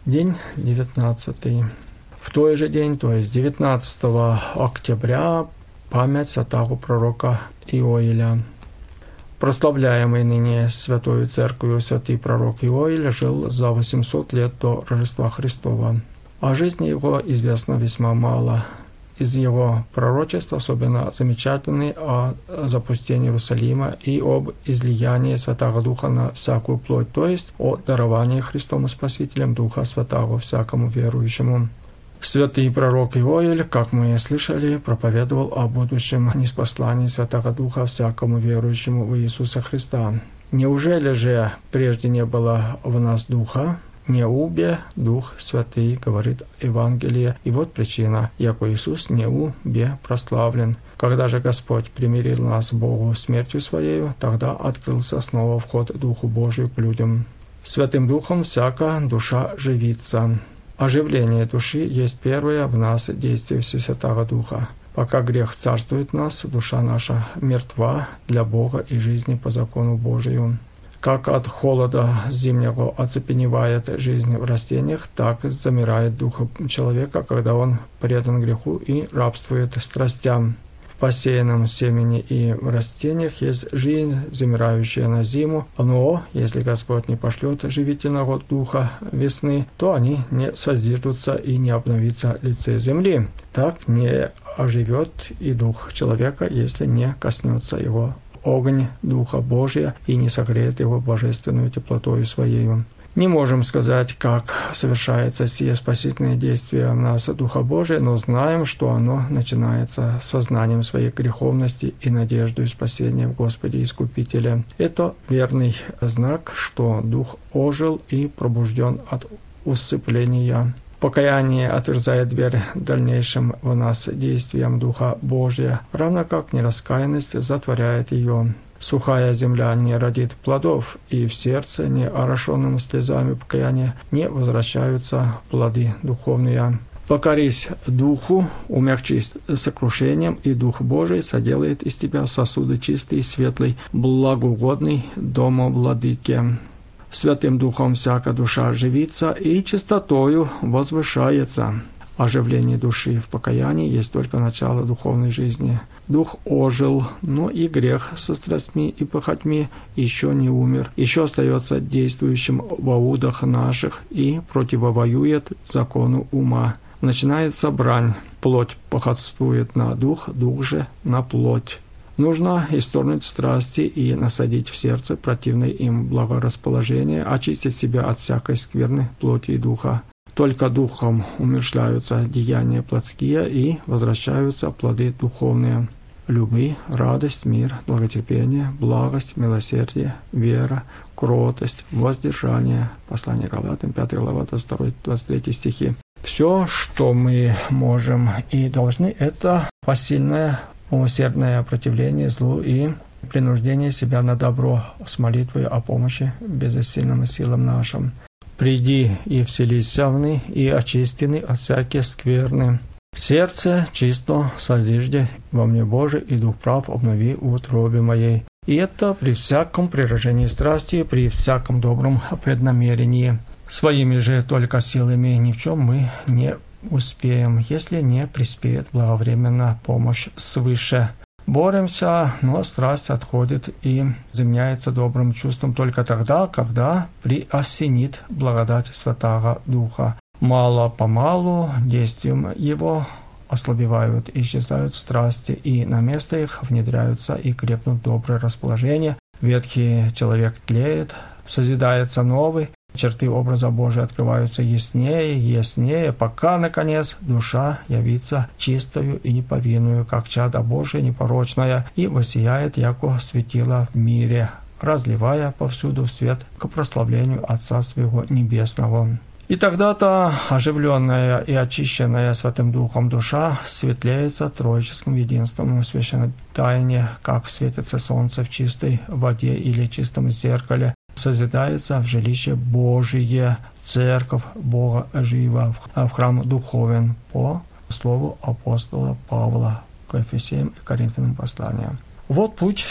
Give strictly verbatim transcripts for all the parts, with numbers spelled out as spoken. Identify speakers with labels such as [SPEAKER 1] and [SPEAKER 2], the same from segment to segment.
[SPEAKER 1] День девятнадцатый. В тот же день, то есть девятнадцатого октября, память святого пророка Иоиля. Прославляемый ныне Святою Церковью святый пророк Иоиль жил за восемьсот лет до Рождества Христова. О жизни его известно весьма мало. Из его пророчеств особенно замечательны о запустении Иерусалима и об излиянии Святого Духа на всякую плоть, то есть о даровании Христом и Спасителем Духа Святого всякому верующему. Святый пророк Иоиль, как мы слышали, проповедовал о будущем ниспослании Святого Духа всякому верующему в Иисуса Христа. Неужели же прежде не было в нас Духа? Не убе Дух Святый, говорит Евангелие, и вот причина, яко Иисус не убе прославлен. Когда же Господь примирил нас Богу смертью Своею, тогда открылся снова вход Духу Божию к людям. Святым Духом всяка душа живится. Оживление души есть первое в нас действие Святого Духа. Пока грех царствует в нас, душа наша мертва для Бога и жизни по закону Божию. Как от холода зимнего оцепеневает жизнь в растениях, так замирает дух человека, когда он предан греху и рабствует страстям. В посеянном семени и в растениях есть жизнь, замирающая на зиму, но если Господь не пошлет живительного духа весны, то они не созиждутся и не обновится лице земли. Так не оживет и дух человека, если не коснется его огонь Духа Божия и не согреет его божественную теплотою Своею. Не можем сказать, как совершается сие спасительное действие в нас Духа Божия, но знаем, что оно начинается сознанием своей греховности и надеждой спасения в Господе Искупителе. Это верный знак, что Дух ожил и пробужден от усыпления. Покаяние отверзает дверь дальнейшим в нас действиям Духа Божия, равно как нераскаянность затворяет ее. Сухая земля не родит плодов, и в сердце, не орошенным слезами покаяния, не возвращаются плоды духовные. Покорись Духу, умягчись сокрушением, и Дух Божий соделает из тебя сосуды чистый, светлый, благоугодный дома владыке. Святым Духом всяка душа оживится и чистотою возвышается. Оживление души в покаянии есть только начало духовной жизни. Дух ожил, но и грех со страстьми и похотьми еще не умер, еще остается действующим во удах наших и противовоюет закону ума. Начинается брань. Плоть похотствует на дух, дух же на плоть. Нужно исторгнуть страсти и насадить в сердце противное им благорасположение, очистить себя от всякой скверны плоти и духа. Только духом умерщвляются деяния плотские и возвращаются плоды духовные. Любовь, радость, мир, благотерпение, благость, милосердие, вера, кротость, воздержание. Послание Галатам, пятая глава, двадцать второй двадцать третий стихи. Все, что мы можем и должны, это посильное, усердное противление злу и принуждение себя на добро с молитвой о помощи безосильным силам нашим. «Приди и вселися вны, и очистины от всякие скверны. Сердце чисто созижди во мне Божий, и дух прав обнови в утробе моей». И это при всяком приражении страсти, при всяком добром преднамерении. Своими же только силами ни в чем мы не успеем, если не приспеет благовременно помощь свыше. Боремся, но страсть отходит и заменяется добрым чувством только тогда, когда приосенит благодать Святого Духа. Мало-помалу действием его ослабевают, исчезают страсти, и на место их внедряются и крепнут добрые расположения. Ветхий человек тлеет, созидается новый, черты образа Божия открываются яснее и яснее, пока, наконец, душа явится чистою и неповинную, как чадо Божие непорочное, и воссияет, яко светило в мире, разливая повсюду свет к прославлению Отца Своего Небесного. И тогда-то оживленная и очищенная Святым Духом душа светлеется троическим единством в священной тайне, как светится солнце в чистой воде или чистом зеркале, созидается в жилище Божие, церковь Бога жива, в храм духовен, по слову апостола Павла к Ефесеям и Коринфянам послания. Вот путь,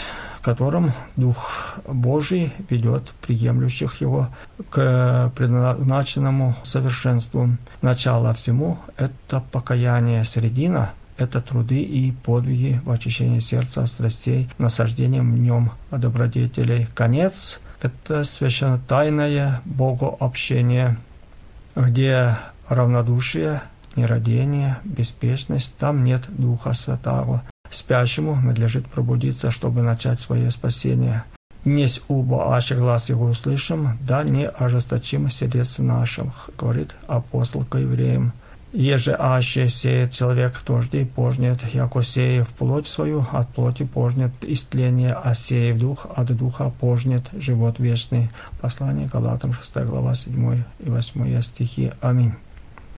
[SPEAKER 1] которым Дух Божий ведет приемлющих его к предназначенному совершенству. Начало всему — это покаяние, середина — это труды и подвиги в очищении сердца, страстей, насаждением в нем добродетелей. Конец — это священнотайное богообщение, где равнодушие, нерадение, беспечность, там нет Духа Святаго. Спящему надлежит пробудиться, чтобы начать свое спасение. «Несть убо, аще глас его услышим, да не ожесточим сердце нашим», говорит апостол к евреям. «Еже аще сеет человек, то жди пожнет, яко сеев плоть свою, от плоти пожнет истление, а сеев дух, от духа пожнет живот вечный». Послание Галатам, шестая глава, седьмой и восьмой стихи. Аминь.